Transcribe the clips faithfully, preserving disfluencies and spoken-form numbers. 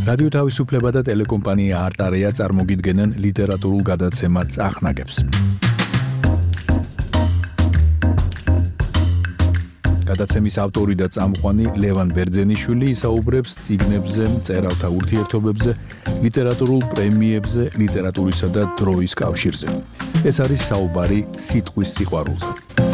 რადიო თავისუფლება და ტელეკომპანია არტარია წარმოგიდგენენ ლიტერატურულ გადაცემა წახნაგებს. გადაცემის ავტორი და წამყვანი ლევან ბერძენიშვილი ისაუბრებს წიგნებზე, მწერალთა ურთიერთობებზე, ლიტერატურულ პრემიებზე, ლიტერატურისა და დროის კავშირზე. ეს არის საუბარი სიტყვის სიყვარულზე.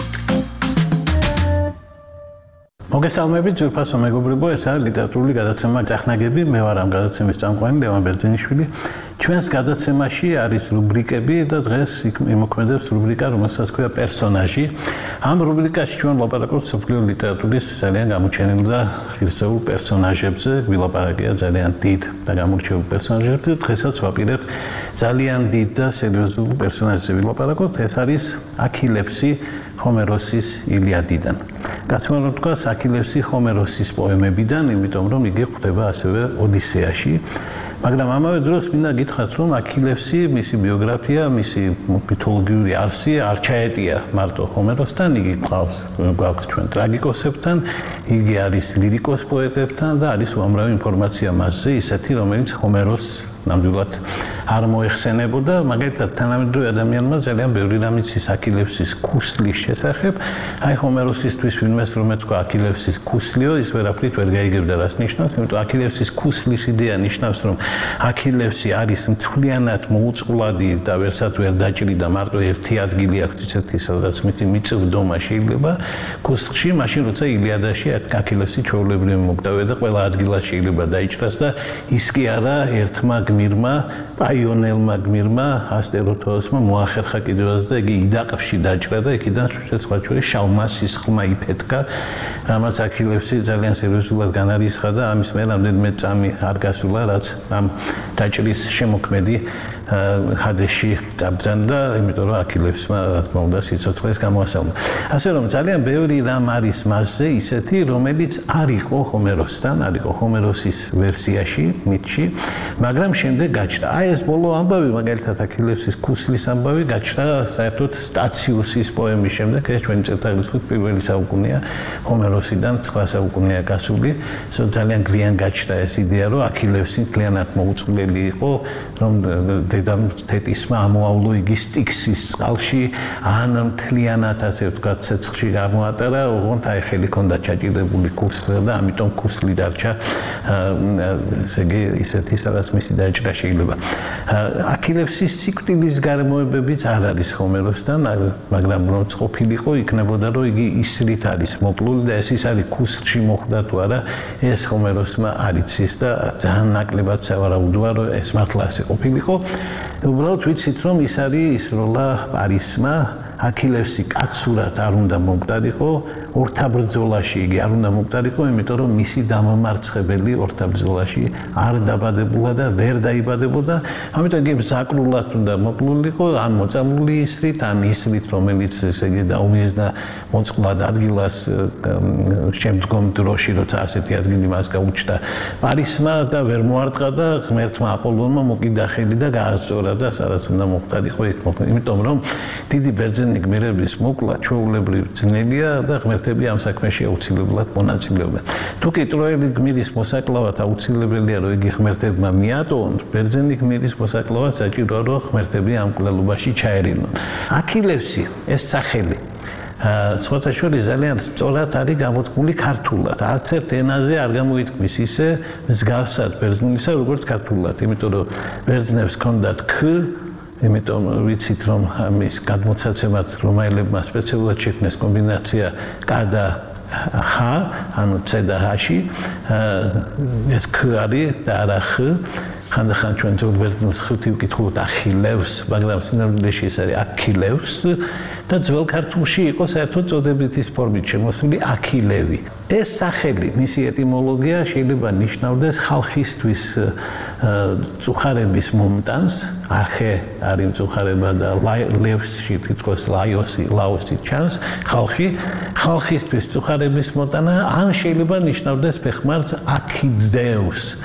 მოგესალმებით, ძვირფასო მეგობრებო, ეს არის ლიტერატურული გადაცემა წახნაგები. მე ვარ ამ გადაცემის წამყვანი ლევან ბერძენიშვილი. ჩვენს გადაცემაში არის რუბრიკები და დღეს იმოქმედებს რუბრიკა, რომელსაც ქვია პერსონაჟი. ამ რუბრიკაში ჩვენ ვლაპარაკობთ მსოფლიო ლიტერატურის ძალიან გამოჩენილ და ღირსეულ პერსონაჟებზე, გვილაპარაკია ძალიან დიდ და გამორჩეულ პერსონაჟებზე. დღესაც ვაპირებთ ძალიან დიდ და სერიოზულ პერსონაჟზე ვილაპარაკოთ. ეს არის აქილევსი ჰომეროსის ილიადიდან. გაცნობ რომ თქვა აქილევსი ჰომეროსის პოემებიდან, იმიტომ რომ იგი გვხვდება ასევე ოდისეაში. მაგრამ ამავე დროს მინდა გითხრათ, რომ აქილევსი, მისი ბიოგრაფია, მისი მითოლოგიური არსი არ ჩაეტია მარტო ჰომეროსთან, იგი გვყავს გვაქვს ჩვენ ტრაგიკოსებთან, იგი არის ლირიკოს პოეტებთან და არის უამრავი ინფორმაცია მასზე, ისეთი, რომელიც ჰომეროსს ნამდვილად არ მოეხსენებოდა, მაგალითად თანამედროვე ადამიანმა ძალიან ბევრი რამ იცის აქილევსის ქუსლის შესახებ. აი ჰომეროსისთვის ვინმეს რომ ეთქვა აქილევსის ქუსლიო, ის ვერაფრით ვერ გაიგებდა რას ნიშნავს, იმიტომ აქილევსის ქუსლის იდეა ნიშნავს, რომ აქილევსი არის მთლიანად მოუწყვლადი და ვერსად ვერ დაჭრიდა, მარტო ერთი ადგილი აქვს ისეთი, სადაც მითი მიწვდომა შეიძლება ქუსლში, მაშინ როცა ილიადაში აქილევსი ჩვეულებრივი მოკდავია და ყველა ადგილას შეიძლება დაიჭრას და ის კი არა ერთმა გმირმა, პაიონელმა გმირმა, ასტეროთოსმა მოახერხა კიდევაც და იგი იდაყში დაჭრა და იქიდან სხვა შორის შავმა სისხლმა იფეთქა. რამაც აქილევსი ძალიან სერიოზულად განარისხა და ამის მერე რამდენიმე წამი არ გასულა, რაც ამ დაჭრის შემოქმედი ჰადეში წაბრძანდა, იმიტომ რომ აქილევსმა რა თქმა უნდა სიცოცხლეს გამოასალმა. ასე რომ ძალიან ბევრი რამ არის მასზე ისეთი, რომელიც არ იყო ჰომეროსთან, არ იყო ჰომეროსის ვერსიაში, მითში, მაგრამ შემდეგ გაჩნდა. აი ეს ბოლო ამბავი, მაგალითად აქილევსის ქუსლის ამბავი გაჩნდა საერთოდ სტაციუსის პოემის შემდეგ, ეს ჩვენი წერტალის პირველი საუკუნეა, ჰომეროსიდან ცხრა საუკუნეა გასული, ზოგადად ძალიან გვიან გაჩნდა ეს იდეა, რომ აქილევსი მთლიანად მოუწყვლელი იყო, რომ დედამ თეთისმა ამოავლო იგი სტიქსის წყალში, ან მთლიანად ასე ვთქვათ, ცეცხლში გამოატარა, ოღონდ აი ხელი ჰქონდა ჩაჭირებული ქუსლზე და ამიტომ ქუსლი დარჩა, ესე იგი ისეთი, სადაც მისი დაჭრა შეიძლება. აქილევსის სიკვდილის გარემოებებიც არ არის ჰომეროსთან, მაგრამ რომ ყოფილიყო, იქნებოდა რომ იგი ისრით არის მოკლული და ეს ის არის ქუსლში მოხვდა თუ არა, ეს ჰომეროსმა არ იცის და ძალიან ნაკლებად სავარაუდოა, რომ ეს მართლა ასე ყოფილიყო. უბრალოდ ვიცით, რომ ის არის ის როლა პარისმა, აქილევსი კაცურად არ უნდა მომკვდარიყო, ორთაბრძოლაში იგი არ უნდა მომკვდარიყო, იმიტომ რომ მისი დამამარცხებელი ორთაბრძოლაში არ დაბადებულა და ვერ დაიბადებოდა, ამიტომ იგი ბზაკლულად უნდა მოკლულიყო, ან მოწამლული ისრით, ან ისრით, რომელიც ესე იგი დაუმიზნა მოწყვლად ადგილას შემდგომ დროში, როცა ასეთი ადგილი მას გაუჩნდა პარისმა და ვერ მოარტყა და ღმერთმა აპოლონმა მოკიდა ხელი და გაასწორა და სადაც უნდა მომკვდარიყო იქ მოკვდა, იმიტომ რომ დიდი ბერძენი გმირების მოკლა ჩვეულებრივ ძნელია და ღმერთები ამ საქმეში აუცილებლად მონაწილეობენ. თუ კი ტროელი გმირის მოსაკლავად აუცილებელია, რომ იგი ღმერთებმა მიატოვონ, ბერძენი გმირის მოსაკლავად საჭიროა, რომ ღმერთები ამ კვლელობაში ჩაერინონ. აქილევსი, ეს სახელი სხვათა შორის ძალიან სწორად არის გამოთქმული ქართულად. არც ერთ ენაზე არ გამოითქმის ისე მსგავსად ბერძნულისა, როგორც ქართულად, იმიტომ რომ ბერძნებს ჰქონდათ ქ, იმიტომ ვიცით, რომ ამის გადმოცემად რომაელებმა სპეციალურად შექმნეს კომბინაცია კ და ხ, ანუ ც და ჰ-ში, ეს ქ არის და არა ხ. ხანდახან ჩვენ ძველ ბერძნულს ხუთი ვკითხულობთ ახილევს, მაგრამ სინამდვილეში ეს არის აქილევს და ძველ ქართულში იყო საერთოდ წოდებითის ფორმით შემოსული აქილევი. ეს სახელი, მისი ეტიმოლოგია შეიძლება ნიშნავდეს ხალხისთვის წუხარების მომტანს, ახე არის წუხარება და ლევსში თითქოს ლაოსი, ლაოსი ჩანს, ხალხი, ხალხისთვის წუხარების მომტანა, ან შეიძლება ნიშნავდეს ფეხმარს აქიდეუს.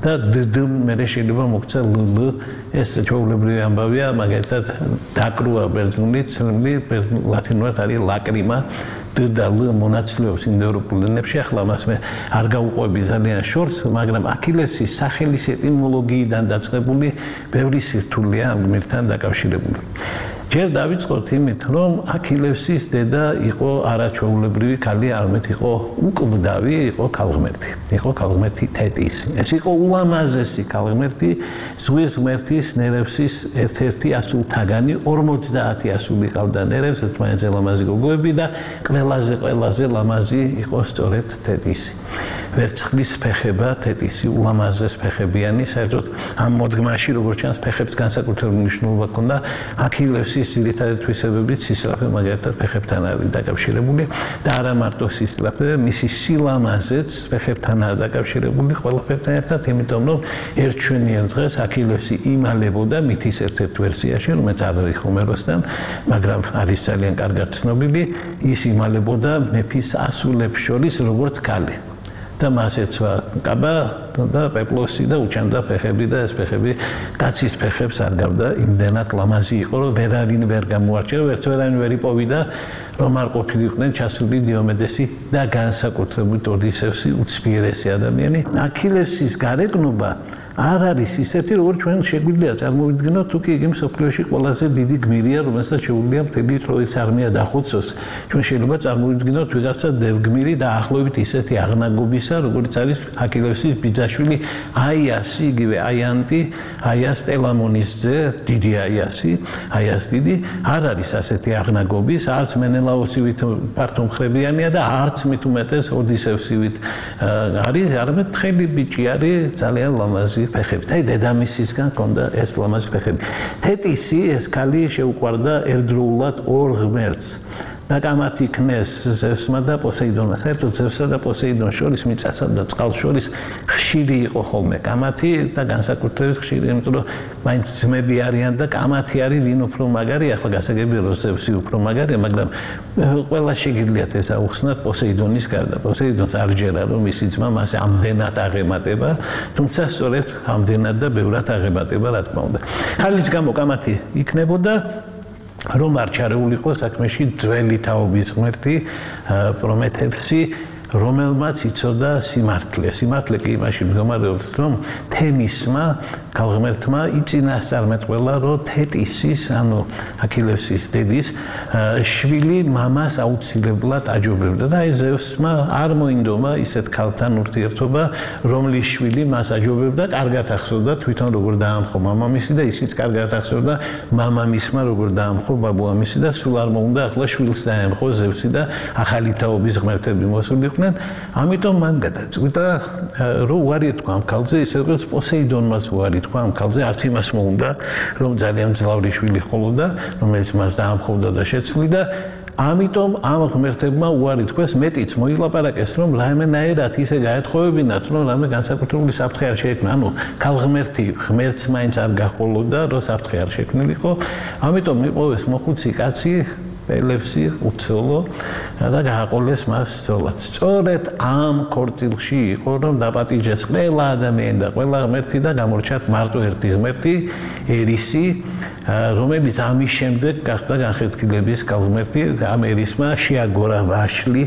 და დ მერე შეიძლება მოქცა ლ ეს ჩვეულებრივი ამბავია მაგალითად დაკრუა ბერძნული ცნობილი ლათინურად არის ლაკრიმა D და L მონაცვლეობს ინდოევროპულ ენებში ახლა მას მე არ გავუყვები ძალიან შორს მაგრამ აქილევსის სახელის ეტიმოლოგიიდან დაწყებული ბევრი სირთულეა ამ გმირთან დაკავშირებული ჯერ დავიწყოთ იმით რომ აქილევსის დედა იყო არაჩვეულებრივი ქალი არამედ იყო უკვდავი იყო ქალღმერთი იყო ქალღმერთი თეტისი ეს იყო ულამაზესი ქალღმერთი ზღვის ღმერთის ნერევსის ერთ-ერთი ასულთაგანი ორმოცდაათი ასული ყავდა ნერევს ერთმანეთზე ლამაზი გოგოები და ყველაზე ყველაზე ლამაზი იყო სწორედ თეტისი ვერცხლის ფეხება თეტისი ულამაზეს ფეხებიანი საერთოდ ამ მოდგმაში როგორც ჩანს ფეხებს განსაკუთრებული მნიშვნელობა ჰქონდა აქილევსის ძირითადი თვისებებით სისწრაფე მაგალითად ფეხებთან არის დაკავშირებული და არა მარტო სისწრაფე მისი სილამაზეც ფეხებთანაა დაკავშირებული ყველაფერთან ერთად იმიტომ რომ ერთ ჩვენიან დღეს აქილევსი იმალებოდა მითის ერთ-ერთ ვერსიაში რომელიც არ არის ჰომეროსთან მაგრამ არის ძალიან კარგად ცნობილი ის იმალებოდა მეფის ასულებს შორის როგორც ქალი და მას ეცვა კაბა და პეპლოსი და უჩანდა ფეხები და ეს ფეხები კაცის ფეხებს არ გავდა იმდენად ლამაზი იყო რომ ვერავინ ვერ გამოარჩია ვერც ვერავინ ვერ იპოვიდა რომ არ ყოფილიყვნენ ჩასული დიომედესი და განსაკუთრებით ოდისევსი უცბიერესი ადამიანი აქილევსის გარეგნობა არ არის ისეთი როგორც ჩვენ შეგვიძლია წარმოვიდგინოთ თუ კი იგი მსოფლიოში ყველაზე დიდი გმირია რომელსაც შეუძლია მთელი ტროის არმია დახოცოს ჩვენ შეიძლება წარმოვიდგინოთ ვიღაცა დევგმირი და ახლობით ისეთი აღნაგობისა როგორც არის აქილევსის ბიძაშვილი აიასი იგივე აიანტი აიას ტელამონის ძე დიდი აიასი აიას დიდი არ არის ასეთი აღნაგობის არც მენელაოსივით პართომხრებიანია და არც მით უმეტეს ოდისევსივით არის არამედ თხელი ბიჭი არის ძალიან ლამაზი ფეხებით. აი დედამისისგან ჰქონდა ეს ლამაზი ფეხები. თეტისი ეს ქალი შეუყვარდა ერთდროულად ორ ღმერთს. და კამათი იქნეს ზევსმა და პოსეიდონმა. საერთოდ ზევსა და პოსეიდონს შორის მიწასა და წყალს შორის ხშირი იყო ხოლმე. კამათი და განსაკუთრებით ხშირი, იმიტომ რომ მაინც ძმები არიან და კამათი არის ვინ უფრო მაგარი, ახლა გასაგებია რომ ზევსი უფრო მაგარია, მაგრამ ყველა შეგიძლიათ ეს აუხსნათ პოსეიდონის გარდა. პოსეიდონს არ ჯერა რომ მისი ძმა მას ამდენად აღემატება, თუმცა სწორედ ამდენად და ბევრად აღემატება, რა თქმა უნდა. ხალის გამო კამათი იქნებოდა რომ არ ჩარეულიყო საქმეში ძველი თაობის ღმერთი პრომეთევსი რომელმაც იცოდა სიმართლე. სიმართლე კი იმაში მდგომარეობს, რომ თემისმა, ქალღმერთმა იწინასწარმეტყველა, რომ თეტისის, ანუ აქილევსის დედის შვილი მამას აუცილებლად აჯობებდა და აი ზევსმა არ მოინდომა ისეთ ქალთან ურთიერთობა, რომლის შვილი მას აჯობებდა, კარგად ახსოვდა თვითონ როგორ დაამხო მამამისი და ისიც კარგად ახსოვდა მამამისმა როგორ დაამხო ბაბუამისი და სულ არ მოუნდა ახლა შვილს დაემხო ზევსი და ახალი თაობის ღმერთები მოსულიყვნენ. ამიტომ მან გადაწყვიტა რომ უარი თქვა ამ ქალზე ისე როგორც პოსეიდონმაც უარი თქვა ამ ქალზე არც იმას მოუნდა რომ ძალიან მძლავრი შვილი ჰყოლოდა რომელიც მას დაამხობდა და შეცვლიდა ამიტომ ამ ღმერთებმა უარი თქვეს მეტიც მოილაპარაკეს რომ რაიმენაერად ისე გაეთხოვებინათ რომ რამე განსაკუთრებული საფრთხე არ შეექმნა ანუ ქალღმერთი ღმერთს მაინც არ გაჰყოლოდა რომ საფრთხე არ შექმნილიყო ამიტომ მიყოვეს მოხუცი კაცი პელევსი უცოლო და გააყოლეს მას სწორად. სწორედ ამ ქორწილში იყო რომ დაპატიჟეს ყველა ადამიანი და ყველა ღმერთი და გამორჩათ მარტო ერთი ღმერთი ერისი რომელიც ამის შემდეგ გახდა განხეთქილების ქალღმერთი ამ ერისმა შეაგორა ვაშლი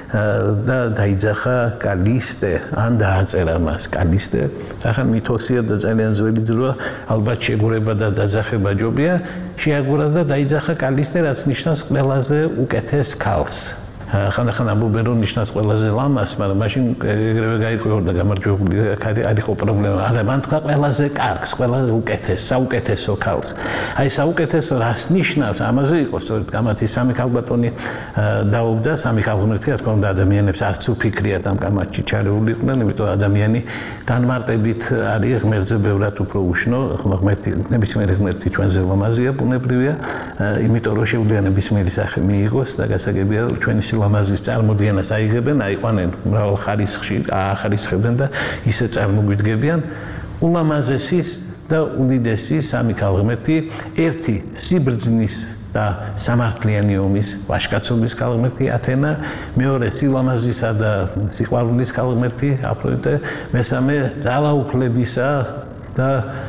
და დაიძახა კალისტე ან დააწერა მას კალისტე ახლა მითოსია და ძალიან ძველი დროა ალბათ შეგურება და დაძახება ჯობია შეაგორა და დაიძახა კალისტე რაც ნიშნავს ყველაზე უკეთეს ქალს ხანდახან ამბობენ რომ ნიშნავს ყველაზე ლამას მაგრამ მაშინ ეგრევე გაიყვება და გამარჯვებული არ იყო პრობლემა არა მან თქვა ყველაზე კარგს ყველაზე უკეთეს საუკეთესო ქალს აი საუკეთესო რას ნიშნავს ამაზე იყო სწორედ კამათის სამი ქალბატონი დაობდა სამი ქალღმერთი რა თქმა უნდა ადამიანებს არც უფიქრიათ ამ კამათში ჩარეულიყვნენ იმიტომ ადამიანი განმარტებით არის ღმერთზე ბევრად უფრო უშნო ღმერთი ნებისმიერი ღმერთი ჩვენზე ლამაზია ბუნებრივია იმიტომ რომ შეუძლია ნებისმიერი სახე მიიღოს და გასაგებია ჩვენი ლამაზის წარმოდგენას აიღებენ, აიყვანენ მრავალ ხარისხში, აახარისხებენ და ისე წარმოგვიდგებიან ულამაზესის და უდიდესი სამი ქალღმერთი, ერთი სიბრძნის და სამართლიანი ომის ვაჟკაცობის ქალღმერთი ათენა, მეორე სილამაზისა და სიყვარულის ქალღმერთი აფროდიტე, მესამე ძალაუფლებისა და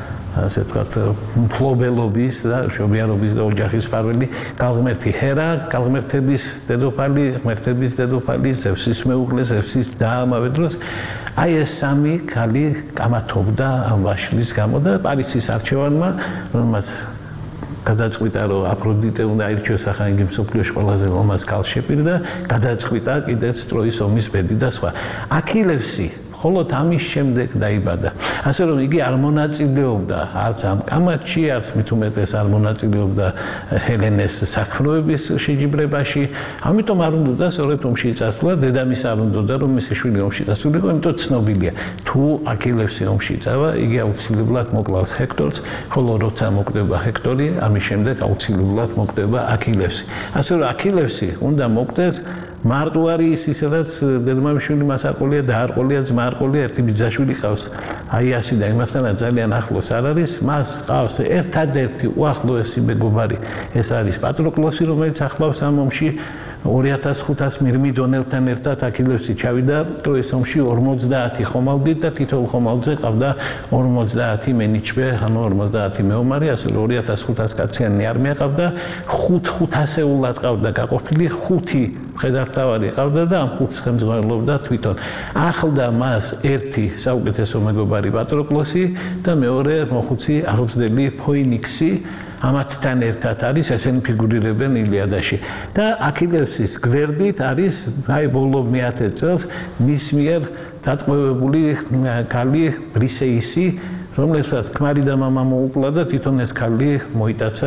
ასე ვთქვათ, მფლობელობის და მშობიარობის და ოჯახის მფარველი ქალღმერთი ჰერა, ქალღმერთების დედოფალი, ღმერთების დედოფალი, ზევსის მეუღლე, ზევსის და ამავე დროს აი ეს სამი ქალი გამათობდა ამ ვაშლის გამო და პარისის არჩევანმა, რომელმაც გადაწყვიტა, რომ აფროდიტე უნდა აირჩიოს ახლა იგი მსოფლიოში ყველაზე ლამაზ ქალს შეპირდა, გადაწყვიტა კიდეც ტროის ომის ბედი და სხვა. აქილევსი მხოლოდ ამის შემდეგ დაიბადა. ასე რომ იგი არ მონაწილეობდა არც ამ კამათში, არც მით უმეტეს არ მონაწილეობდა ჰელენეს საქმროების შეჯიბრებაში. ამიტომ არ უნდოდა სწორედ ომში წასვლა, დედამის არ უნდოდა რომ მისი შვილი ომში წასულიყო, იმიტომ ცნობილია. თუ აქილევსი ომში წავა, იგი აუცილებლად მოკლავს ჰექტორს, ხოლო როცა მოკვდება ჰექტორი, ამის შემდეგ აუცილებლად მოკვდება აქილევსი. ასე რომ აქილევსი უნდა მოკვდეს მარტო არის ის, სადაც დედმამიშვილი მას აყოლია და არ ყოლია ძმა არ ყოლია, ერთი ბიძაშვილი ყავს. აი ასი და იმასთანაც ძალიან ახლოს არ არის, მას ყავს ერთადერთი უახლოესი მეგობარი, ეს არის პატროკლოსი, რომელიც ახლავს ამ ომში ორი ათას ხუთას მირმიდონელთან ერთად აქილევსი ჩავიდა ტროის ომში ორმოცდაათი ხომალდით და თითოეულ ხომალდზე ყავდა ორმოცდაათი მენიჩბე, ანუ ორმოცდაათი მეომარი, ასე რომ ორი ათას ხუთას კაციანი არმია ყავდა, ხუთ ხუთასეულად ყავდა გაყოფილი, ხუთი მხედართმთავარი ყავდა და ამ ხუთს ხელმძღვანელობდა თვითონ. ახლდა მას ერთი საუკეთესო მეგობარი პატროკლოსი და მეორე მოხუცი აღზრდელი ფოინიქსი. ამათთან ერთად არის, ესენი ფიგურირებენ ილიადაში. და აქილევსის გვერდით არის აი ბოლო მეათე წელს მის მიერ დატყვევებული ქალი ბრისეისი, რომელსაც ქმარი და მამა მოუკლა და თვითონ ეს ქალი მოიტაცა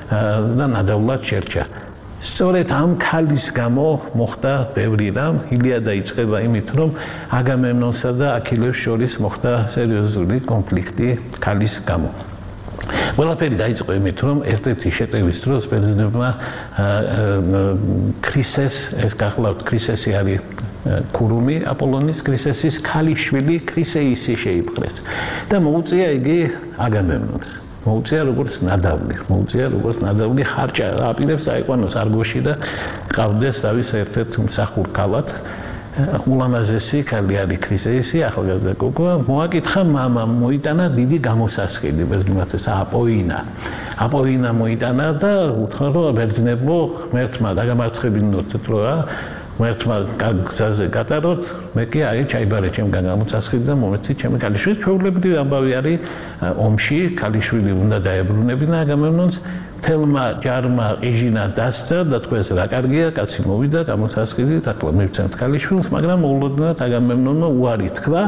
და ნადავლად შერჩა. სწორედ ამ ქალის გამო მოხდა ბევრი რამ. ილიადა იწყება იმით, რომ აგამემნონსა და აქილევს შორის მოხდა სერიოზული კონფლიქტი ქალის გამო. ყველაფერი დაიწყო იმით, რომ ერთ-ერთი შეტევის დროს ბერძნებმა ქრისეს, ეს გახლავთ ქრისესი არის ქურუმი აპოლონის ქრისესის ქალიშვილი ქრისეისი შეიპყრეს და მოუწია იგი აგამემნონს. მოუწია როგორც ნადავლი, მოუწია როგორც ნადავლი ხარჭა აპირებს აიყვანოს არგოში და ყავდეს თავის ერთ-ერთ მსახურ ქალად. ულამაზესი ქალი არის ქრისეისი, ახალგაზრდა გოგო, მოაკითხა მამამ, მოიტანა დიდი გამოსასყიდი, ბერძნებმა ეს აპოინა. აპოინა მოიტანა და უთხრა, რომ ბერძნებო ღმერთმა დაგამარცხებინოთ ტროა, ღმერთმა გზაზე გატაროთ, მე კი აი ჩაიბარე ჩემგან გამოსასყიდი და მომეცი ჩემი ქალიშვილი. ჩვეულებრივი ამბავი არის ომში, ქალიშვილი უნდა დაებრუნებინა აგამემნონს. თელმა ჯარმა ყიჟინა დასცა და თქვენს რა კარგია, კაცი მოვიდა გამოსასყიდით, ახლა მივცემთ ქალიშვილს, მაგრამ მოულოდნელად აგამემნონმა უარი თქვა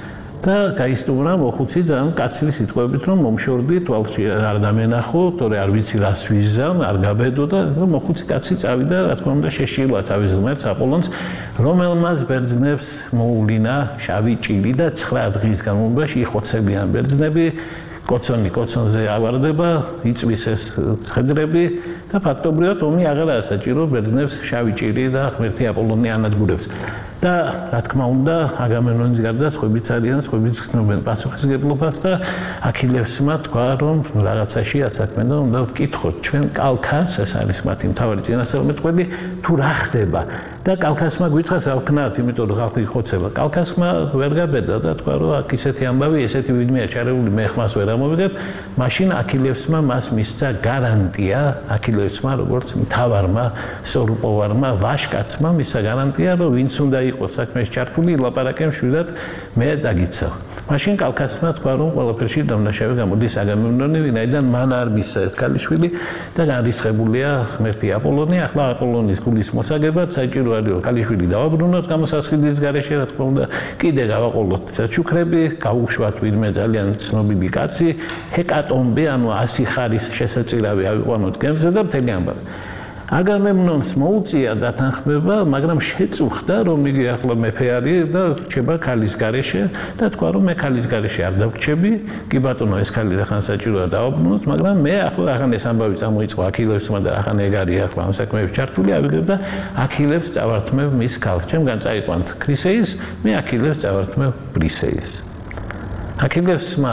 და გაისტუმრა მოხუცი ძალიან კაცრი სიტყვებით, რომ მომშორდი თვალში არ დამენახო, თორე არ ვიცი რას ვიზამ, არ გაბედო და მოხუცი კაცი წავიდა, რა თქმა უნდა შეშილა თავის ღმერთს აპოლონს, რომელმაც ბერძნებს მოულინა შავი ჭირი და ცხრა დღის განმავლობაში იხოცებიან ბერძნები. კოცონი კოცონზე ავარდება, იწვის ეს ცხედრები და ფაქტობრივად ომი აღარაა საჭირო ბერძნებს შავი ჭირი და ღმერთი აპოლონი ანადგურებს. და რა თქმა უნდა, აგამემნონის გარდა სხვებიც არიან, სხვებიც გრძნობენ პასუხისგებლობას და აქილევსმა თქვა, რომ რაღაცაში ასაქმე და უნდა ვკითხოთ ჩვენ კალქას, ეს არის მათი მთავარი წინასწარმეტყველი, თუ რა ხდება. და კალქასმა გვითხრა საქმნათ, იმიტომ რომ ხალხი იხოცება. კალქასმა ვერ გაბედა და თქვა, რომ აქ ისეთი ამბავი, ესეთი ვიდმეა ჩარეული, მე ხმას ვერ ამოვიღებ. მაშინ აქილევსმა მას მისცა გარანტია, აქილევსმა როგორც მთავარმა, სრულპოვარმა, ვაჟკაცმა მისცა გარანტია, რომ ვინც უნდა იყოს საქმეში ჩართული, ლაპარაკებს შვიდად მე დაგიცავ. მაშინ კალქასმა თქვა, რომ ყველაფერში დამნაშავე გამოდის აგამემნონი, ვინაიდან მან არ მისცა ეს ქალიშვილი და განრისხებულია ღმერთი აპოლონი. ახლა აპოლონის გულის მოსაგებად საჭირო არის, რომ ქალიშვილი დავაბრუნოთ გამოსასყიდის გარეშე, რა თქმა უნდა, კიდე გავაყოლოთ საჩუქრები, გავუშვათ ვინმე ძალიან ცნობილი კაცი, ჰეკატომბე, ანუ ასი ხარის შესაძლებელი ავიყვანოთ გემზე და მთელი ამბავი. აგამემნონს მოუწია დათანხმება, მაგრამ შეწუხდა, რომ იგი ახლა მეფე არის და რჩება ქალის გარეშე და თქვა, რომ მე ქალის გარეშე არ დავრჩები, კი ბატონო, ეს ქალი რახან საჭიროა დავაბრუნოთ, მაგრამ მე ახლა რახან ეს ამბავი წამოიწყო აქილევსმა და რახან ეგ არის ახლა ამ საქმეებში ჩართული, ავიღებ და აქილევს წავართმევ მის ქალს. ჩემგან წაიყვანთ ქრისეის, მე აქილევს წავართმევ ბრისეის. აქილევსმა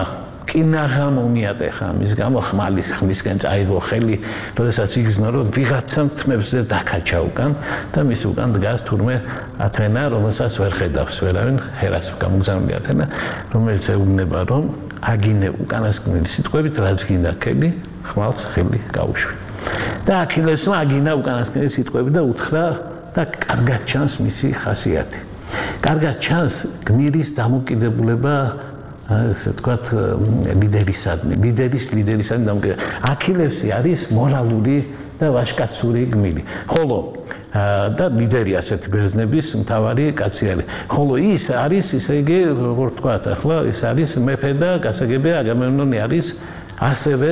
კინაღამ უმიატეხა ამის გამო ხმალის ხმისკენ წაიღო ხელი, როდესაც იგრძნო რომ ვიღაცამ თმებზე დაკაჩა უკან და მის უკან დგას თურმე ათენა, რომელსაც ვერ ხედავს ვერავინ, ჰერას გამოგზავნილი ათენა, რომელიც ეუბნება რომ აგინე უკანასკნელი სიტყვებით რაც გინდა ხელი, ხმალს ხელი გაუშვი. და აქილევსმა აგინა უკანასკნელი სიტყვები და უთხრა და კარგად ჩანს მისი ხასიათი. კარგად ჩანს გმირის დამოკიდებულება ასე თქვათ ლიდერისადმი, ლიდერის ლიდერისადმი დამოკიდებულება. აქილევსი არის მორალური და ვაჟკაცური გმირი. ხოლო და ლიდერი ასეთი ბერძნების მთავარი კაცი არის. ხოლო ის არის, ისე იგი, როგორ ვთქვათ, ახლა ის არის მეფე და გასაგებია აგამემნონი არის ასევე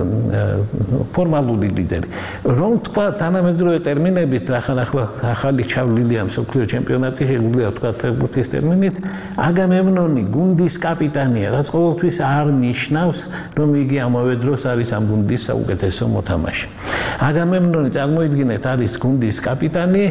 ფორმალური ლიდერი. რომ თქვა თანამედროვე ტერმინებით, ახლა ახლა ახალი ჩავლილია მსოფლიო ჩემპიონატი, შეგვიძლია ვთქვათ ფეხბურთის ტერმინით, აგამემნონი გუნდის კაპიტანია, რაც ყოველთვის არ ნიშნავს, რომ იგი ამავე დროს არის ამ გუნდის საუკეთესო მოთამაშე. აგამემნონი წარმოიდგინეთ არის გუნდის კაპიტანი,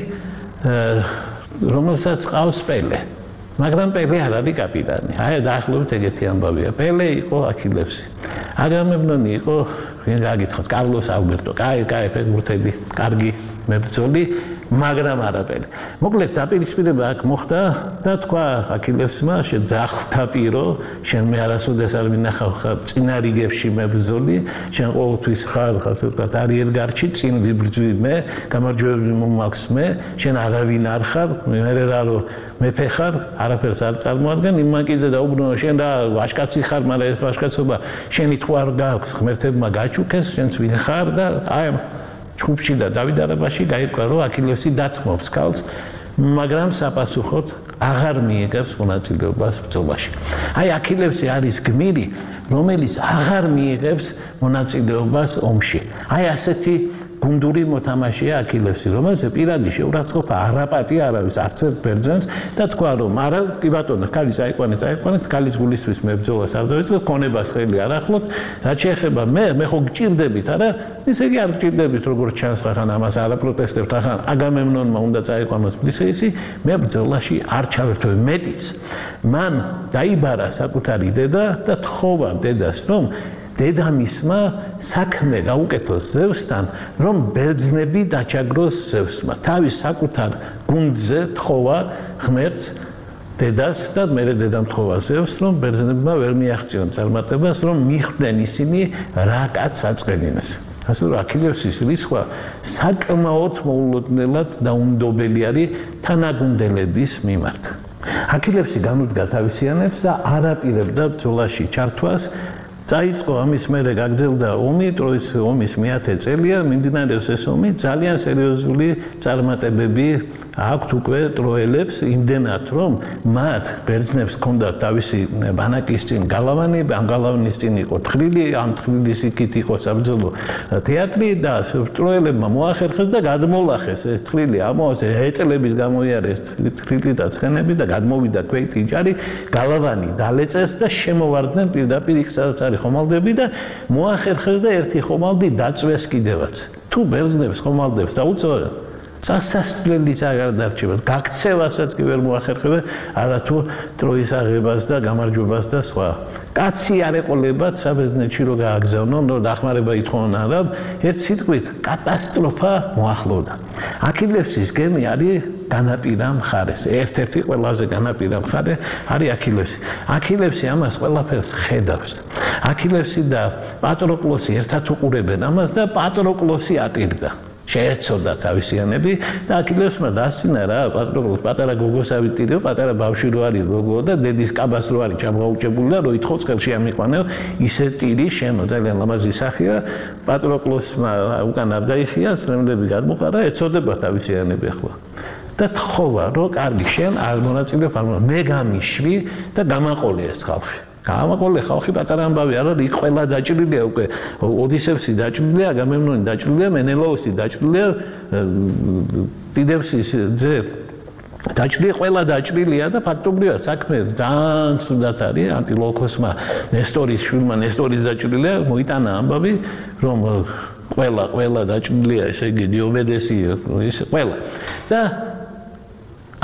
რომელსაც ყავს პელე. მაგრამ პელე არ არის კაპიტანი. აი დაახლოებით ეგეთი ამბავია. პელე იყო აქილევსი. აგამემნონი იყო, ვინ გაგითხოთ, კარლოს ალბერტო, კაი, კაი ფეხბურთელი, კარგი მებრძოლი, მაგრამ არა პელე. მოკლედ დაპირისპირება აქ მოხდა და თქვა აქილევსმა, შენ ძახთაპირო, შენ მე არასოდეს არ მინახავ ხარ წინა რიგებში მებრძოლი, შენ ყოველთვის ხარ, ასე ვთქვათ, არიერგარდში წინ ვიბრძვი მე, გამარჯვებები მომაქვს მე, შენ არავინ არ ხარ, მე რა რომ მეფე ხარ, არაფერს არ წარმოადგენ, იმან კიდე დაუბრუნო, შენ რა ვაჟკაცი ხარ, მაგრამ ეს ვაჟკაცობა შენი თუ არ გააქვს, ღმერთებმა გაჩუქეს, შენც ვინ ხარ და აი ჩუბში და დავიდარებაში გაირკვა, რომ აქილევსი დათმობს ქალს, მაგრამ საპასუხოდ აღარ მიიღებს მონაწილეობას ბრძოლაში. აი აქილევსი არის გმირი, რომელიც აღარ მიიღებს მონაწილეობას ომში. აი ასეთი გუნდური მოთამაშეა აქილევსი, რომელზე პირადი შეურაცხყოფა არ აპატია არავის, არც ერთ ბერძენს და თქვა რომ არა, კი ბატონო, ქალი წაიყვანე, წაიყვანე, ქალის გულისთვის მებრძოლას არ დავიწყო, ქონებას ხელი არ ახლოთ, რაც შეეხება მე, მე ხო გჭირდებით, არა? ისე კი არ გჭირდებით, როგორც ჩანს ხან ამას არ აპროტესტებთ, ხან აგამემნონმა უნდა წაიყვანოს ბრისეისი, მე ბრძოლაში არ ჩავერთვე, მეტიც. მან დაიბარა საკუთარი დედა და თხოვა დედას, რომ დედამისმა საქმე გაუკეთოს ზევსთან, რომ ბერძნები დაჩაგროს ზევსმა. თავის საკუთარ გუნდზე თხოვა ღმერთს დედას და მერე დედამ თხოვა ზევსს, რომ ბერძნებმა ვერ მიაღწიონ წარმატებას, რომ მიხვდნენ ისინი რა კაცს აწყენინეს. ასე რომ აქილევსის რისხვა საკმაოდ მოულოდნელად დაუნდობელი არის თანაგუნდელების მიმართ. აქილევსი განუდგა თავისიანებს და არ აპირებდა ბრძოლაში ჩართვას. წაიწყო ამის მერე გაგრძელდა ომი, ტროის ომის მეათე წელია, მიმდინარეობს ეს ომი, ძალიან სერიოზული წარმატებები აქვთ უკვე ტროელებს, იმდენად რომ მათ ბერძნებს ჰქონდათ თავისი ბანაკის წინ გალავანი, ამ გალავნის წინ იყო თხრილი, ამ თხრილის იქით იყო საბრძოლო თეატრი და ტროელებმა მოახერხეს და გადმოლახეს ეს თხრილი, ამას ეტლების გამოიარეს თხრილი და ცხენები და გადმოვიდა ქვეითი ჯარი, გალავანი დალეწეს და შემოვარდნენ პირდაპირ იქ სადაც არის ხომალდები და მოახერხეს და ერთი ხომალდი დაწვეს კიდევაც. თუ ბერძნებს ხომალდებს დაუწევენ, წასასწრელიც აღარ დარჩებათ, გაქცევასაც კი ვერ მოახერხებენ, არათუ ტროის აღებას და გამარჯვებას და სხვა. კაცი არ ეყოლებათ საბერძნეთში რომ გააგზავნონ, რომ დახმარება ითხოვონ არა, ერთ სიტყვით კატასტროფა მოახლოვდა. აქილევსის გემი არის განაპირა მხარეს, ერთ-ერთი ყველაზე განაპირა მხარე არის აქილევსი. აქილევსი ამას ყველაფერს ხედავს. აქილევსი და პატროკლოსი ერთად უყურებენ ამას და პატროკლოსი ატირდა. შეეცოდა თავისიანები და აქილევსმა დასცინა რა, პატროკლოს პატარა გოგოს ავიტირიო, პატარა ბავშვი რო არის გოგო და დედის კაბას რო არის ჩამოუჭებული და რო ითხოვს ხელში ამიყვანეო, ისე ტირი შემო, ძალიან ლამაზი სახეა, პატროკლოსმა უკან არ დაიხია, სრემლები გადმოყარა, ეცოდება თავისიანები ახლა. და თხოვა, რომ კარგი შენ არ მონაწილეობ, მე გამიშვი და გამაყოლე ეს ხალხი. გამაყოლე ხალხი პატარა ამბავი არ არის, იქ ყველა დაჭრილია უკვე, ოდისევსი დაჭრილია, აგამემნონი დაჭრილია, მენელაოსი დაჭრილია, დიდევსის ძე დაჭრილია, ყველა დაჭრილია და ფაქტობრივად საქმე ძალიან ცუდად არის, ანტილოქოსმა ნესტორის შვილმა, ნესტორის დაჭრილია, მოიტანა ამბავი, რომ ყველა ყველა დაჭრილია, ესე იგი დიომედესი, ის ყველა. და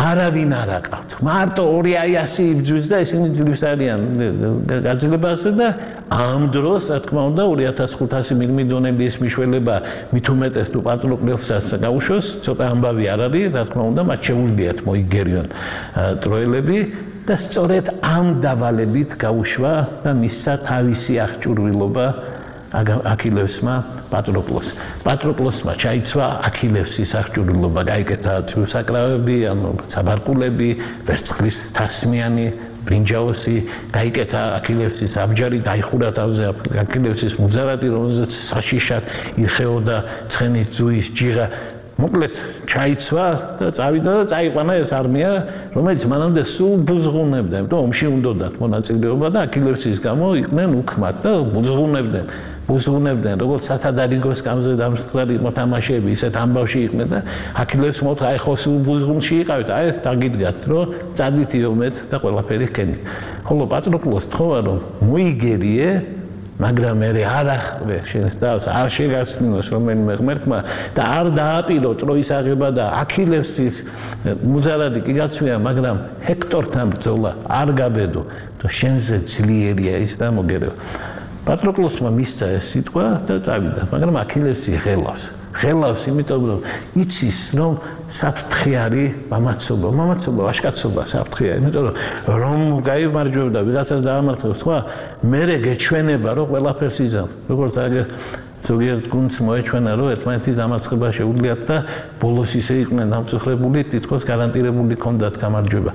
არავინ არ აკავთ. მარტო ორი ათასი იბრძვის და ისინი ძლივს არიან გაძლებაზე და ამ დროს, რა თქმა უნდა, ორი ათას ხუთასი მილმიდონელი ის მიშველება მით უმეტეს თუ პატროკლესსაც გაუშვოს, ცოტა ამბავი არ არის, რა თქმა უნდა, მათ შეუძლიათ მოიგერიონ ტროელები და სწორედ ამ დავალებით გაუშვა და მისცა თავისი აღჭურვილობა აქილევსმა პატროკლოს. პატროკლოსმა ჩაიცვა აქილევსის აღჭურვილობა, გაიკეთა ცვილსაკრავები, ანუ საბარკულები, ვერცხლის თასმიანი ბრინჯაოსი, გაიკეთა აქილევსის აბჯარი, დაიხურა თავზე აქილევსის მუძარადი, რომელზეც საშიშად ირხეოდა ცხენის ძუის ჯიღა. მოკლედ ჩაიცვა და წავიდა და წაიყვანა ეს არმია, რომელიც მანამდე სულ ბუზღუნებდა, იმიტომ ომში უნდათ მონაწილეობა და აქილევსის გამო იყვნენ უქმად და ბუზღუნებდნენ. ბუზღუნებდნენ, როგორც სათადარიგოს გამზე დამსწრალი მოთამაშეები, ისეთ ამბავში იყვნენ და აქილევს მოთხრა, აი ხო სულ ბუზღუნში იყავით, აი დაგიდგათ, რომ წადით იომეთ და ყველაფერი ხენით. ხოლო პატროკლოს თხოვა, რომ მოიგერიე, მაგრამ მე არ ახვე შენს თავს, არ შეგაცნინოს რომელიმე ღმერთმა და არ დააპირო ტროის აღება და აქილევსის მუძარადი კი გაცვია, მაგრამ ჰექტორთან ბრძოლა არ გაბედო, და შენზე ძლიერია ის და მოგერევა. პატროკლოსმა მისცა ეს სიტყვა და წავიდა, მაგრამ აქილევსი ღელავს. ღელავს, იმიტომ რომ იცის, რომ საფრთხე არის მამაცობა, მამაცობა, ვაჟკაცობა საფრთხეა, იმიტომ რომ რომ გაიმარჯვებდა, ვიღაცას დაამარცხებს, სხვა, მერე გეჩვენება, რომ ყველაფერს იზამ. როგორც აგერ ზოგიერთ გუნდს მოეჩვენა, რომ ერთმანეთის დამარცხება შეუძლიათ და ბოლოს ისე იყვნენ დამწუხრებული, თითქოს გარანტირებული ჰქონდათ გამარჯვება.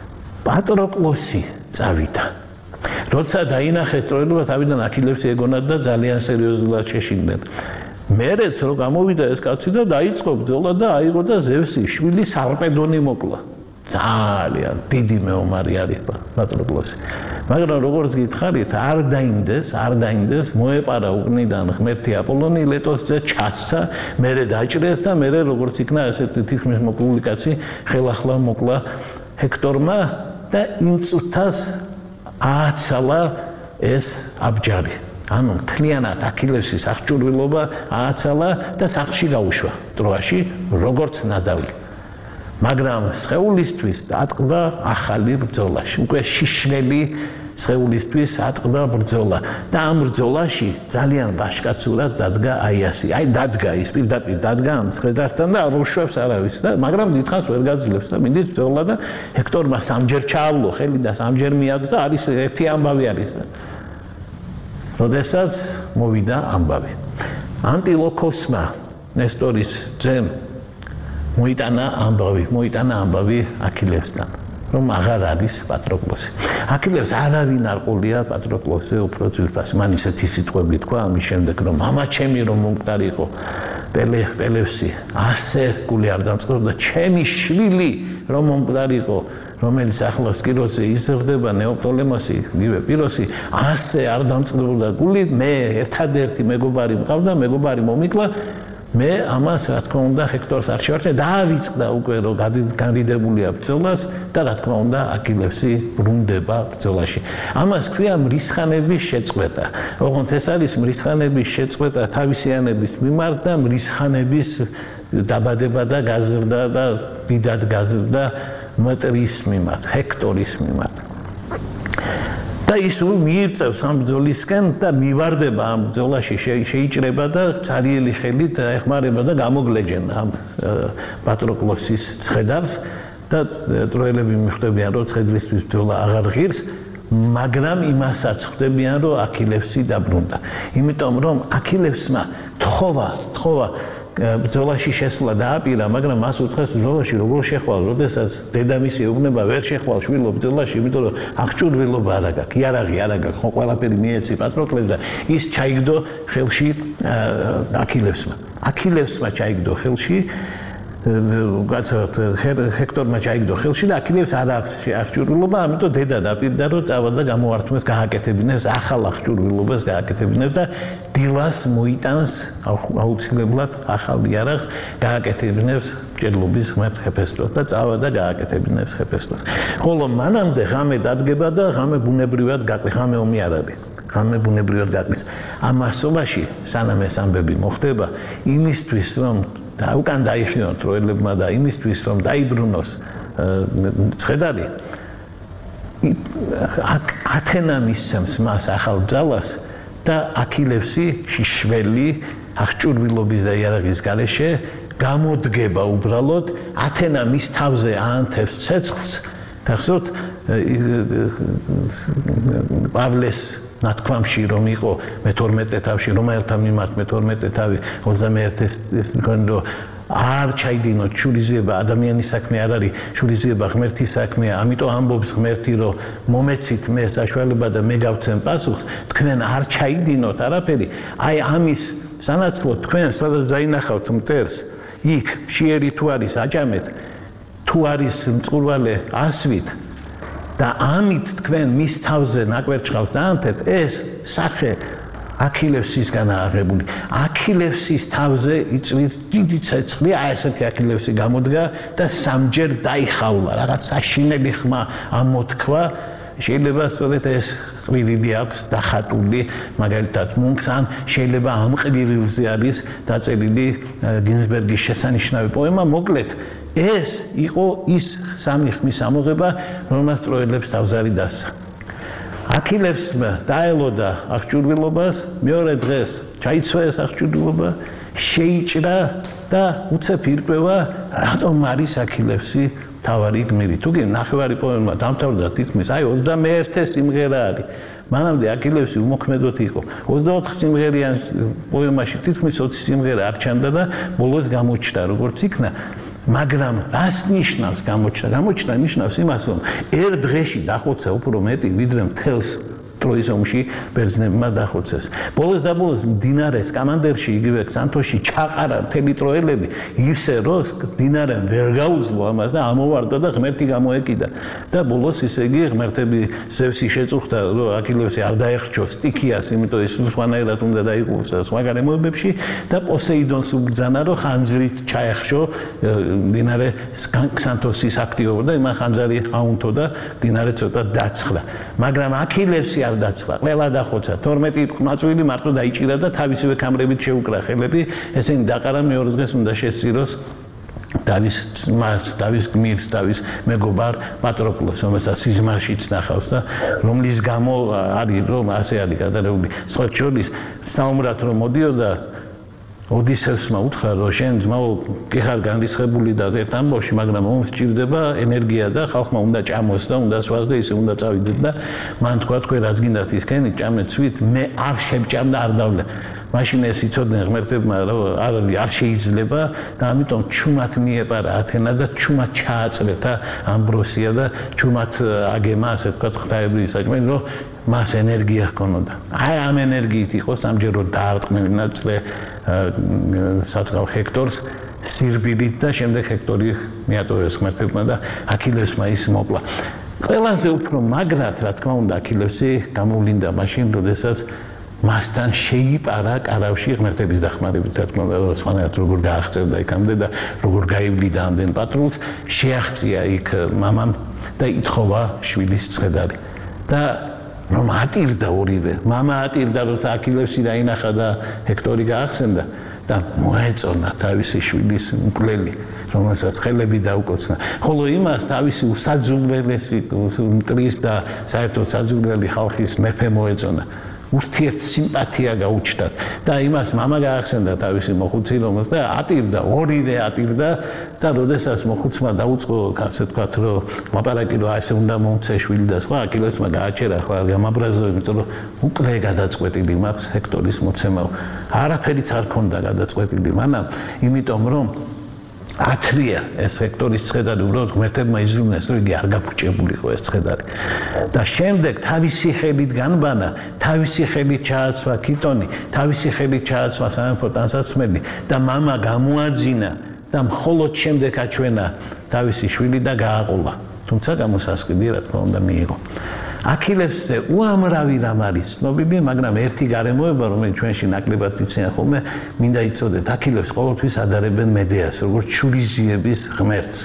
პატროკლოსი წავიდა. როცა დაინახეს ტროელობა, თავიდან აქილევსი ეგონა და ძალიან სერიოზულად შეშინდნენ. მერეც რო გამოვიდა ეს კაცი და დაიწყო ბრძოლა და აიღო და ზევსი შვილი სარპედონი მოკლა. ძალიან დიდი მეომარი არის პატროკლოსი. მაგრამ როგორც გითხარით, არ დაინდეს, არ დაინდეს, მოეპარა უკნიდან ღმერთი აპოლონი, ლეტოსზე ჩასცა, მერე დაჭრეს და მერე როგორც იქნა ესეთი თითქმის მოკლული კაცი, ხელახლა მოკლა ჰექტორმა და იმ წუთას ააცალა ეს აბჯარი. ანუ მთლიანად აქილევსის აღჭურვილობა ააცალა და სახლში გაუშვა ტროაში, როგორც ნადავლი. მაგრამ სხეულისთვის ატყდა ახალი ბრძოლაში. უკვე შიშველი სხეულისთვის ატყდა ბრძოლა და ამ ბრძოლაში ძალიან ვაჟკაცურად დადგა აიასი. აი დადგა ის პირდაპირ დადგა ამ ცხედართან და არ უშვებს არავის და მაგრამ დიდხანს ვერ გაძლევს და მინდის ბრძოლა და ჰექტორმა სამჯერ ჩაავლო ხელი და სამჯერ მიაძ და არის ერთი ამბავი არის. როდესაც მოვიდა ამბავი. ანტილოქოსმა ნესტორის ძემ მოიტანა ამბავი, მოიტანა ამბავი აქილევსთან, რომ აღარ არის პატროკლოსი. აქილევს არავინ არ ყოლია პატროკლოსზე უფრო ძვირფასი. მან ისეთი სიტყვები თქვა ამის შემდეგ, რომ მამა ჩემი რომ მომყარიყო პელე პელევსი, ასე გული არ დამწყრობდა, ჩემი შვილი რომ მომყარიყო, რომელიც ახლა სკიროზე იზრდება ნეოპტოლემოსი, ნივე პიროსი, ასე არ დამწყრობდა გული, მე ერთადერთი მეგობარი მყავდა, მეგობარი მომიკლა, მე ამას რა თქმა უნდა ჰექტორს არ შევარჩენე, დაავიწყდა უკვე რომ განრიდებულია ბრძოლას და რა თქმა უნდა აქილევსი ბრუნდება ბრძოლაში. ამას ქვია მრისხანების შეწყვეტა. ოღონდ ეს არის მრისხანების შეწყვეტა თავისიანების მიმართ და მრისხანების დაბადება და გაზრდა და დიდად გაზრდა მტრის მიმართ, ჰექტორის მიმართ. და ის მიიწევს ამ ბრძოლისკენ და მივარდება ამ ბრძოლაში შეიჭრება და ცარიელი ხელით ეხმარება და გამოგლეჯენ ამ პატროკლოსის ცხედარს და ტროელები მიხვდებიან რომ ცხედრისთვის ბრძოლა აღარ ღირს, მაგრამ იმასაც ხვდებიან რომ აქილევსი დაბრუნდა. იმიტომ რომ აქილევსმა თხოვა, თხოვა ბრძოლაში შესვლა დააპირა, მაგრამ მას უთხრეს ბრძოლაში როგორ შეხვალ, როდესაც დედამისი ეუბნება ვერ შეხვალ შვილო ბრძოლაში, იმიტომ რომ აღჭურვილობა არ აქვს, იარაღი არ აქვს, ხო ყველაფერი მიეცი პატროკლეს და ის ჩაიგდო ხელში აქილევსმა. აქილევსმა ჩაიგდო ხელში გაცოთ ჰექტორმა ჩაიგდო ხელში და აქილევს არ აქვს აღჭურვილობა, ამიტომ დედა დაპირდა რომ წავა და გამოართმევს გააკეთებინებს ახალ აღჭურვილობას გააკეთებინებს და დილას მოიტანს აუცილებლად ახალ იარაღს გააკეთებინებს მჭედლობის ღმერთ ჰეფესტოს და წავა და გააკეთებინებს ჰეფესტოს. ხოლო მანამდე ღამე დადგება და ღამე ბუნებრივად გაყრის, ღამე ომი არ არის. ღამე ბუნებრივად გაყრის. ამ მასობაში სანამ ეს ამბები მოხდება, იმისთვის რომ და უკან დაიხიონ ტროელებმა და იმისთვის რომ დაიბრუნოს ცხედარი ათენა მისცემს მას ახალ ბრძალას და აქილევსი შიშველი აღჭურვილობის და იარაღის გარეშე გამოდგება უბრალოდ ათენა მის თავზე აანთებს ცეცხლს გახსოვთ პავლეს ნათქვამში რომ იყო მეთორმეტე თავში რომელთა მიმართ მეთორმეტე თავი ოცდამეერთე რომ არ ჩაიდინოთ შურიზება ადამიანის საქმე არ არის შურიზება ღმერთის საქმეა ამიტომ ამბობს ღმერთი რომ მომეცით მე საშუალება და მე გავცემ პასუხს თქვენ არ ჩაიდინოთ არაფერი აი ამის სანაცვლოდ თქვენ სადაც დაინახავთ მტერს იქ შიერი თუ არის აჭამეთ თუ არის მწყურვალე ასვით და ამით თქვენ მის თავზე ნაკვერჩხალს დაანთებთ ეს სახე აქილევსისგანაა აღებული აქილევსის თავზე იწვით დიდი ცეცხლი აი ესეთი აქილევსი გამოდგა და სამჯერ დაიხავლა რაღაც საშინელი ხმა ამოთქვა შეიძლება სწორედ ეს ყვირილი აქვს დახატული მაგალითად მუნქს ან შეიძლება ამ ყვიrilზე არის დაწერილი გინზბერგის შესანიშნავი პოემა მოკლედ ეს იყო ის სამი ხმის ამოღება რომელსაც ტროელებს თავზარი დასცა აქილევსმა დაელოდა აღჭურვილობას მეორე დღეს ჩაიცვა ეს აღჭურვილობა შეიჭრა და უცებ ირკვევა რატომ არის აქილევსი თავარი გმირი თუ კი ნახევარი პოემა დამთავრდა თითქმის აი ოცდამეერთე სიმღერა არის მანამდე აქილევსი უმოქმედოდ იყო ოცდაოთხ სიმღერიან პოემაში თითქმის ოცი სიმღერა არ ჩანდა და ბოლოს გამოჩნდა როგორც იქნა მაგრამ რას ნიშნავს გამოჩნდა გამოჩნდა ნიშნავს იმას რომ ერთ დღეში დახოცა უფრო მეტი ვიდრე მთელს ტროის ომში ბერძნებმა დახოცეს ბოლოს და ბოლოს მდინარეს კამანდერში იგივე სანთოში ჩაყარა მთელი ტროელები ისე რომ მდინარემ ვერ გაუძლო ამას და ამოვარდა და ღმერთი გამოეკიდა და ბოლოს ისე იგი ღმერთები ზევსი შეწუხდა რომ აქილევსი არ დაეხრჩოს სტიქიას იმიტომ ის სხვანაირად უნდა დაიყოს და სხვა გარემოებებში და პოსეიდონს უბრძანა რომ ხანძრით ჩაეხშო მდინარე სანთოსის აქტიობა და იმან ხანძარი აუნთო და მდინარე ცოტა დაცხდა მაგრამ აქილევსი დაცხლა ყველა დახოცა თორმეტი ყმაწვილი მარტო დაიჭირა და თავისივე კამრებით შეუკრა ხელები ესენი დაყარა მეორე დღეს უნდა შესწიროს დავის მას დავის გმირს დავის მეგობარ პატროკლოს რომელსაც სიზმარშიც ნახავს და რომლის გამო არის რომ ასე არის გადარეული სხვა შორის საომრად რომ მოდიოდა ოდისევსმა უთხრა რომ შენ ძმაო კი ხარ განრისხებული და ერთ ამბავში მაგრამ ომს ჭირდება ენერგია და ხალხმა უნდა ჭამოს და უნდა სვას და ისე უნდა წავიდეთ და მან თქვა თქვენ რას გინდათ ისქენი ჭამეთ სვით მე არ შევჭამ და არ დავლე მაშინ ეს იცოდნენ ღმერთებმა რომ არ არ შეიძლება და ამიტომ ჩუმად მიეპარა ათენა და ჩუმად ჩააწრეთა ამბროსია და ჩუმად აგემა ასე თქვა ღვთაებრივი საჭმელი რომ მას ენერგია ჰქონოდა აი ამ ენერგიით იყო სამჯეროდ დაარტყმევინა წლე საწყალ ჰექტორს სირბილით და შემდეგ ჰექტორი მიატოვეს ღმერთებმა და აქილევსმა ის მოკლა ყველაზე უფრო მაგრად რა თქმა უნდა აქილევსი გამოვლინდა მაშინ როდესაც მასთან შეიპარა კარავში ღმერთების დახმარებით რა თქმა უნდა სხვანაირად როგორ გააღწევდა იქამდე და როგორ გაივლიდა ამდენ პატრულს შეაღწია იქ მამამ და ითხოვა შვილის ცხედარი და რომ ატირდა ორივე მამა ატირდა როცა აქილევსი დაინახა და ჰექტორი გაახსენდა და მოეწონა თავისი შვილის მკვლელი რომელსაც ხელები დაუკოცნა ხოლო იმას თავისი უსაძულველესი მტრის და საერთოდ საძულველი ხალხის მეფე მოეწონა ურთიერთ სიმპათია გაუჩნდათ და იმას მამა გაახსენდა თავისი მოხუცი რომელს და ატირდა ორივე ატირდა და როდესაც მოხუცმა დაუწყო ასე ვთქვათ რომ ლაპარაკი რომ ასე უნდა მომცე შვილი და სხვა აქილევსმა გააჩერა ახლა გამაბრაზო იმიტომ რომ უკვე გადაწყვეტილი მაქვს ჰექტორის მოცემაო არაფერიც არ ქონდა გადაწყვეტილი მანამ იმიტომ რომ ათრია ეს ჰექტორის ცხედარი უბრალოდ ღმერთებმა იზრუნეს რომ იგი არ გაფუჭებულიყო ეს ცხედარი და შემდეგ თავისი ხელით განბანა თავისი ხელით ჩააცვა ქიტონი თავისი ხელით ჩააცვა სამეფო ტანსაცმელი და მამა გამოაძინა და მხოლოდ შემდეგ აჩვენა თავისი შვილი და გააყოლა თუმცა გამოსასყიდი რა თქმა უნდა მიიღო აქილევსზე უამრავი რამ არის ცნობილი, მაგრამ ერთი გარემოება, რომელიც ჩვენში ნაკლებად იციან ხოლმე, მინდა იცოდეთ, აქილევს ყოველთვის ადარებენ მედეას, როგორც შურიზიების ღმერთს.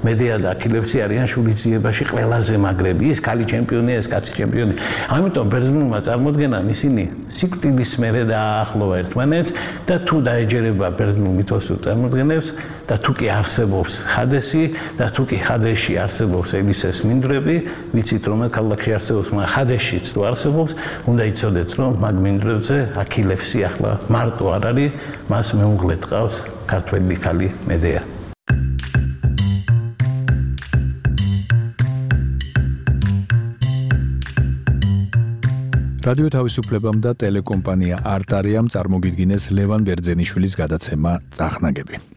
მედეა და აქილევსი არიან შურისძიებაში ყველაზე მაგრები. ის ქალი ჩემპიონია, ეს კაცი ჩემპიონი. ამიტომ ბერძნულმა წარმოდგენამ ისინი სიკვდილის მერე დააახლოვა ერთმანეთს და თუ დაეჯერება ბერძნულ მითოსურ წარმოდგენებს და თუ კი არსებობს ჰადესი და თუ კი ჰადესში არსებობს ელისეს მინდვრები, ვიცით რომ ქალაქში არსებობს, მაგრამ ჰადესშიც თუ არსებობს, უნდა იცოდეთ რომ მაგ მინდვრებზე აქილევსი ახლა მარტო არ არის, მას მეუღლე ჰყავს ქართველი ქალი მედეა. რადიო თავისუფლებამ და ტელეკომპანია არტარიამ წარმოგიდგინეს ლევან ბერძენიშვილის გადაცემა წახნაგები.